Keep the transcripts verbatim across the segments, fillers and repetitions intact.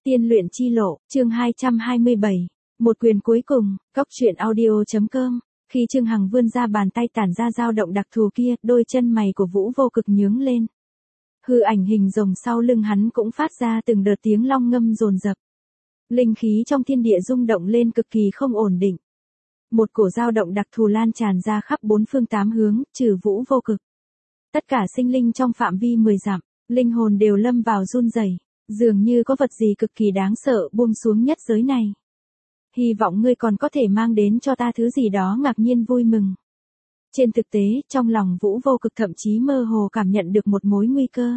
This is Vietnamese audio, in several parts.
Tiên luyện chi lộ, chương hai trăm hai mươi bảy. Một quyền cuối cùng, Cốc truyện audio chấm com. Khi Trương Hằng vươn ra bàn tay tản ra dao động đặc thù kia, đôi chân mày của Vũ Vô Cực nhướng lên. Hư ảnh hình rồng sau lưng hắn cũng phát ra từng đợt tiếng long ngâm dồn dập. Linh khí trong thiên địa rung động lên cực kỳ không ổn định. Một cổ dao động đặc thù lan tràn ra khắp bốn phương tám hướng, trừ Vũ Vô Cực. Tất cả sinh linh trong phạm vi mười dặm, linh hồn đều lâm vào run rẩy, dường như có vật gì cực kỳ đáng sợ buông xuống nhất giới này. Hy vọng ngươi còn có thể mang đến cho ta thứ gì đó ngạc nhiên vui mừng. Trên thực tế, trong lòng Vũ Vô Cực thậm chí mơ hồ cảm nhận được một mối nguy cơ.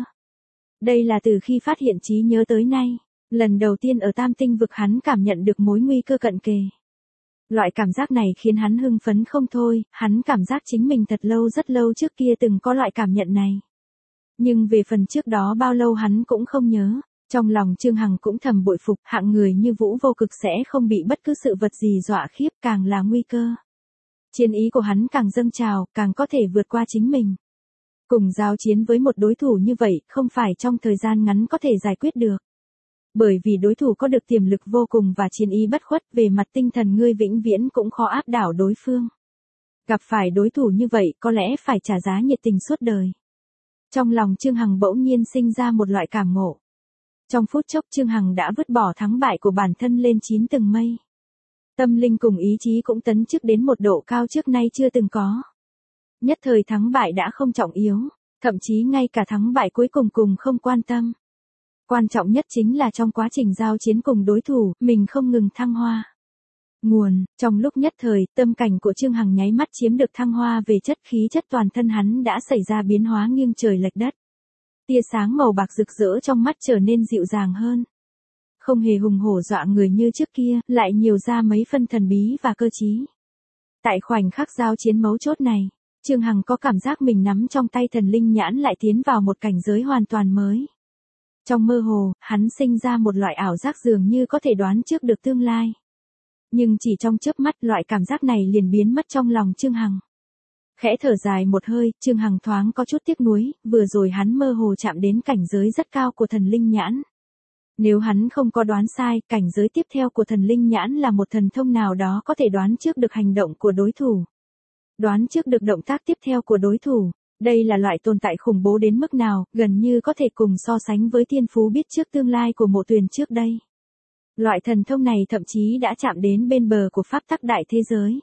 Đây là từ khi phát hiện trí nhớ tới nay, lần đầu tiên ở Tam Tinh vực hắn cảm nhận được mối nguy cơ cận kề. Loại cảm giác này khiến hắn hưng phấn không thôi, hắn cảm giác chính mình thật lâu rất lâu trước kia từng có loại cảm nhận này. Nhưng về phần trước đó bao lâu hắn cũng không nhớ. Trong lòng Trương Hằng cũng thầm bội phục, hạng người như Vũ Vô Cực sẽ không bị bất cứ sự vật gì dọa khiếp, càng là nguy cơ. Chiến ý của hắn càng dâng trào, càng có thể vượt qua chính mình. Cùng giao chiến với một đối thủ như vậy, không phải trong thời gian ngắn có thể giải quyết được. Bởi vì đối thủ có được tiềm lực vô cùng và chiến ý bất khuất, về mặt tinh thần ngươi vĩnh viễn cũng khó áp đảo đối phương. Gặp phải đối thủ như vậy, có lẽ phải trả giá nhiệt tình suốt đời. Trong lòng Trương Hằng bỗng nhiên sinh ra một loại cảm ngộ. Trong phút chốc Trương Hằng đã vứt bỏ thắng bại của bản thân lên chín tầng mây. Tâm linh cùng ý chí cũng tấn chức đến một độ cao trước nay chưa từng có. Nhất thời thắng bại đã không trọng yếu, thậm chí ngay cả thắng bại cuối cùng cùng không quan tâm. Quan trọng nhất chính là trong quá trình giao chiến cùng đối thủ, mình không ngừng thăng hoa. Nguồn, trong lúc nhất thời, tâm cảnh của Trương Hằng nháy mắt chiếm được thăng hoa về chất khí chất toàn thân hắn đã xảy ra biến hóa nghiêng trời lệch đất. Tia sáng màu bạc rực rỡ trong mắt trở nên dịu dàng hơn. Không hề hùng hổ dọa người như trước kia, lại nhiều ra mấy phân thần bí và cơ trí. Tại khoảnh khắc giao chiến mấu chốt này, Trương Hằng có cảm giác mình nắm trong tay thần linh nhãn lại tiến vào một cảnh giới hoàn toàn mới. Trong mơ hồ, hắn sinh ra một loại ảo giác dường như có thể đoán trước được tương lai. Nhưng chỉ trong chớp mắt loại cảm giác này liền biến mất trong lòng Trương Hằng. Khẽ thở dài một hơi, Trương Hằng thoáng có chút tiếc nuối, vừa rồi hắn mơ hồ chạm đến cảnh giới rất cao của thần linh nhãn. Nếu hắn không có đoán sai, cảnh giới tiếp theo của thần linh nhãn là một thần thông nào đó có thể đoán trước được hành động của đối thủ. Đoán trước được động tác tiếp theo của đối thủ. Đây là loại tồn tại khủng bố đến mức nào, gần như có thể cùng so sánh với thiên phú biết trước tương lai của Mộ Tuyền trước đây. Loại thần thông này thậm chí đã chạm đến bên bờ của pháp tắc đại thế giới.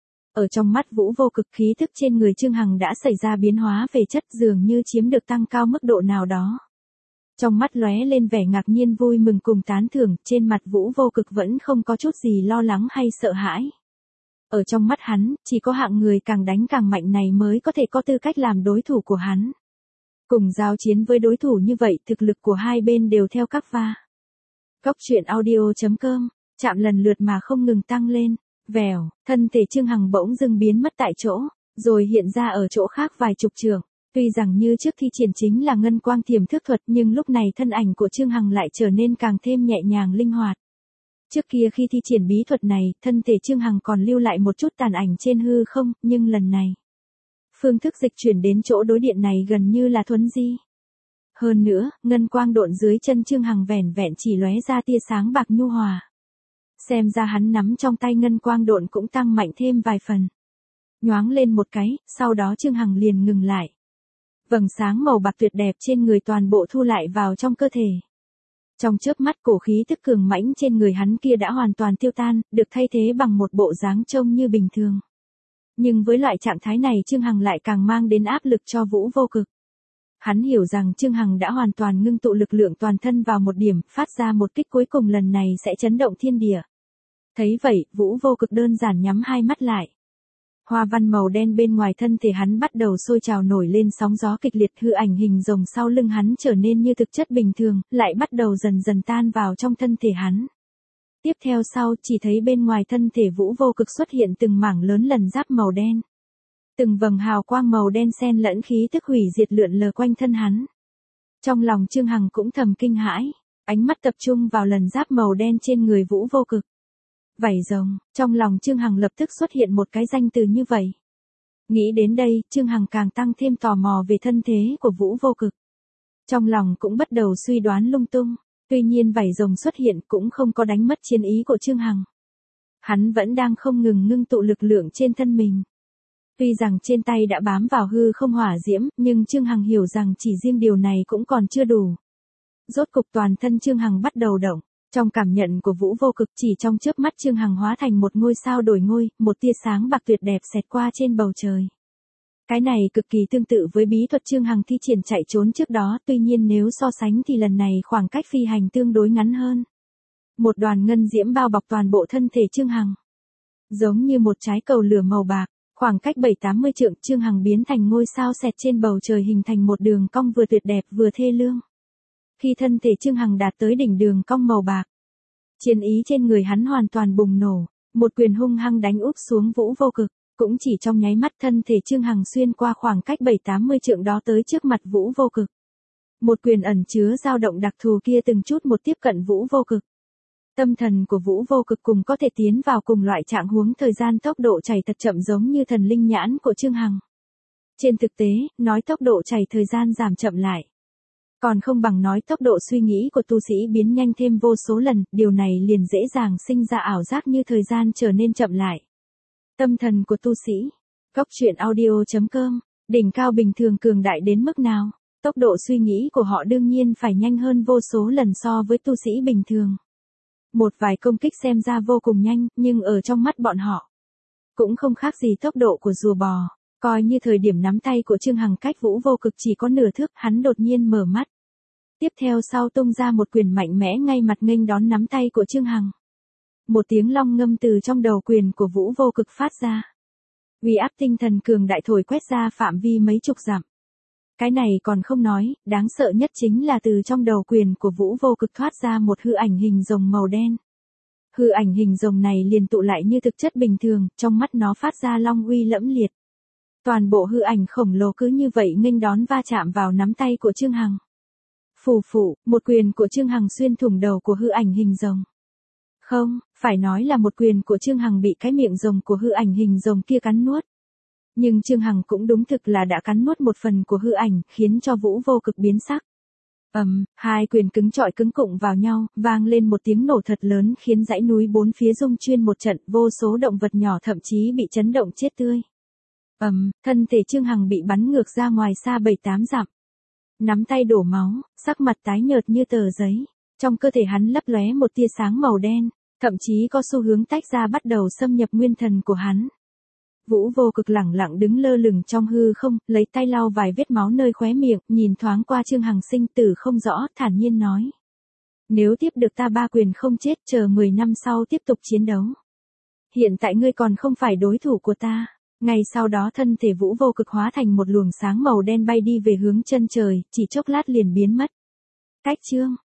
Ở trong mắt Vũ Vô Cực, khí thức trên người Trương Hằng đã xảy ra biến hóa về chất, dường như chiếm được tăng cao mức độ nào đó. Trong mắt lóe lên vẻ ngạc nhiên vui mừng cùng tán thưởng, trên mặt Vũ Vô Cực vẫn không có chút gì lo lắng hay sợ hãi. Ở trong mắt hắn, chỉ có hạng người càng đánh càng mạnh này mới có thể có tư cách làm đối thủ của hắn. Cùng giao chiến với đối thủ như vậy, thực lực của hai bên đều theo các va. Cốc truyện audio chấm com, chạm lần lượt mà không ngừng tăng lên. Vèo, thân thể Trương Hằng bỗng dưng biến mất tại chỗ, rồi hiện ra ở chỗ khác vài chục trượng. Tuy rằng như trước thi triển chính là ngân quang tiềm thức thuật, nhưng lúc này thân ảnh của Trương Hằng lại trở nên càng thêm nhẹ nhàng linh hoạt. Trước kia khi thi triển bí thuật này, thân thể Trương Hằng còn lưu lại một chút tàn ảnh trên hư không, nhưng lần này, phương thức dịch chuyển đến chỗ đối điện này gần như là thuấn di. Hơn nữa, ngân quang độn dưới chân Trương Hằng vẻn vẹn chỉ lóe ra tia sáng bạc nhu hòa. Xem ra hắn nắm trong tay ngân quang độn cũng tăng mạnh thêm vài phần. Nhoáng lên một cái, sau đó Trương Hằng liền ngừng lại. Vầng sáng màu bạc tuyệt đẹp trên người toàn bộ thu lại vào trong cơ thể. Trong chớp mắt cổ khí tức cường mãnh trên người hắn kia đã hoàn toàn tiêu tan, được thay thế bằng một bộ dáng trông như bình thường. Nhưng với loại trạng thái này Trương Hằng lại càng mang đến áp lực cho Vũ Vô Cực. Hắn hiểu rằng Trương Hằng đã hoàn toàn ngưng tụ lực lượng toàn thân vào một điểm, phát ra một kích cuối cùng lần này sẽ chấn động thiên địa. Thấy vậy, Vũ Vô Cực đơn giản nhắm hai mắt lại. Hoa văn màu đen bên ngoài thân thể hắn bắt đầu sôi trào nổi lên sóng gió kịch liệt, hư ảnh hình rồng sau lưng hắn trở nên như thực chất bình thường, lại bắt đầu dần dần tan vào trong thân thể hắn. Tiếp theo sau, chỉ thấy bên ngoài thân thể Vũ Vô Cực xuất hiện từng mảng lớn lần giáp màu đen. Từng vầng hào quang màu đen xen lẫn khí tức hủy diệt lượn lờ quanh thân hắn. Trong lòng Trương Hằng cũng thầm kinh hãi, ánh mắt tập trung vào lần giáp màu đen trên người Vũ Vô Cực. Vảy rồng, trong lòng Trương Hằng lập tức xuất hiện một cái danh từ như vậy. Nghĩ đến đây, Trương Hằng càng tăng thêm tò mò về thân thế của Vũ Vô Cực. Trong lòng cũng bắt đầu suy đoán lung tung, Tuy nhiên vảy rồng xuất hiện cũng không có đánh mất chiến ý của Trương Hằng. Hắn vẫn đang không ngừng ngưng tụ lực lượng trên thân mình. Tuy rằng trên tay đã bám vào hư không hỏa diễm, nhưng Trương Hằng hiểu rằng chỉ riêng điều này cũng còn chưa đủ. Rốt cục toàn thân Trương Hằng bắt đầu động. Trong cảm nhận của Vũ Vô Cực, chỉ trong chớp mắt Trương Hằng hóa thành một ngôi sao đổi ngôi, một tia sáng bạc tuyệt đẹp xẹt qua trên bầu trời. Cái này cực kỳ tương tự với bí thuật Trương Hằng thi triển chạy trốn trước đó, tuy nhiên nếu so sánh thì lần này khoảng cách phi hành tương đối ngắn hơn. Một đoàn ngân diễm bao bọc toàn bộ thân thể Trương Hằng. Giống như một trái cầu lửa màu bạc, khoảng cách bảy tám mươi trượng, Trương Hằng biến thành ngôi sao xẹt trên bầu trời hình thành một đường cong vừa tuyệt đẹp vừa thê lương. Khi thân thể Trương Hằng đạt tới đỉnh đường cong màu bạc, chiến ý trên người hắn hoàn toàn bùng nổ, một quyền hung hăng đánh úp xuống Vũ Vô Cực, cũng chỉ trong nháy mắt thân thể Trương Hằng xuyên qua khoảng cách bảy tám mươi trượng đó tới trước mặt Vũ Vô Cực. Một quyền ẩn chứa dao động đặc thù kia từng chút một tiếp cận Vũ Vô Cực. Tâm thần của Vũ Vô Cực cùng có thể tiến vào cùng loại trạng huống thời gian tốc độ chảy thật chậm giống như thần linh nhãn của Trương Hằng. Trên thực tế, nói tốc độ chảy thời gian giảm chậm lại, còn không bằng nói tốc độ suy nghĩ của tu sĩ biến nhanh thêm vô số lần, điều này liền dễ dàng sinh ra ảo giác như thời gian trở nên chậm lại. Tâm thần của tu sĩ. Góc truyện audio chấm com, đỉnh cao bình thường cường đại đến mức nào? Tốc độ suy nghĩ của họ đương nhiên phải nhanh hơn vô số lần so với tu sĩ bình thường. Một vài công kích xem ra vô cùng nhanh, nhưng ở trong mắt bọn họ, cũng không khác gì tốc độ của rùa bò. Coi như thời điểm nắm tay của Trương Hằng cách Vũ Vô Cực chỉ có nửa thước, hắn đột nhiên mở mắt. Tiếp theo sau tung ra một quyền mạnh mẽ ngay mặt nghênh đón nắm tay của Trương Hằng. Một tiếng long ngâm từ trong đầu quyền của Vũ Vô Cực phát ra. Uy áp tinh thần cường đại thổi quét ra phạm vi mấy chục dặm. Cái này còn không nói, đáng sợ nhất chính là từ trong đầu quyền của Vũ Vô Cực thoát ra một hư ảnh hình rồng màu đen. Hư ảnh hình rồng này liền tụ lại như thực chất bình thường, trong mắt nó phát ra long uy lẫm liệt. Toàn bộ hư ảnh khổng lồ cứ như vậy nghênh đón va chạm vào nắm tay của Trương Hằng. Phù phù, một quyền của Trương Hằng xuyên thủng đầu của hư ảnh hình rồng. Không, phải nói là một quyền của Trương Hằng bị cái miệng rồng của hư ảnh hình rồng kia cắn nuốt. Nhưng Trương Hằng cũng đúng thực là đã cắn nuốt một phần của hư ảnh, khiến cho Vũ Vô Cực biến sắc. Ầm, um, hai quyền cứng chọi cứng cụng vào nhau, vang lên một tiếng nổ thật lớn khiến dãy núi bốn phía rung chuyên một trận, vô số động vật nhỏ thậm chí bị chấn động chết tươi. Ầm, um, thân thể Trương Hằng bị bắn ngược ra ngoài xa bảy tám dặm. Nắm tay đổ máu, sắc mặt tái nhợt như tờ giấy. Trong cơ thể hắn lấp lóe một tia sáng màu đen, thậm chí có xu hướng tách ra bắt đầu xâm nhập nguyên thần của hắn. Vũ Vô Cực lẳng lặng đứng lơ lửng trong hư không, lấy tay lau vài vết máu nơi khóe miệng, nhìn thoáng qua Trương Hằng sinh tử không rõ, thản nhiên nói. Nếu tiếp được ta ba quyền không chết, chờ mười năm sau tiếp tục chiến đấu. Hiện tại ngươi còn không phải đối thủ của ta. Ngay sau đó thân thể Vũ Vô Cực hóa thành một luồng sáng màu đen bay đi về hướng chân trời, chỉ chốc lát liền biến mất. Cách chương.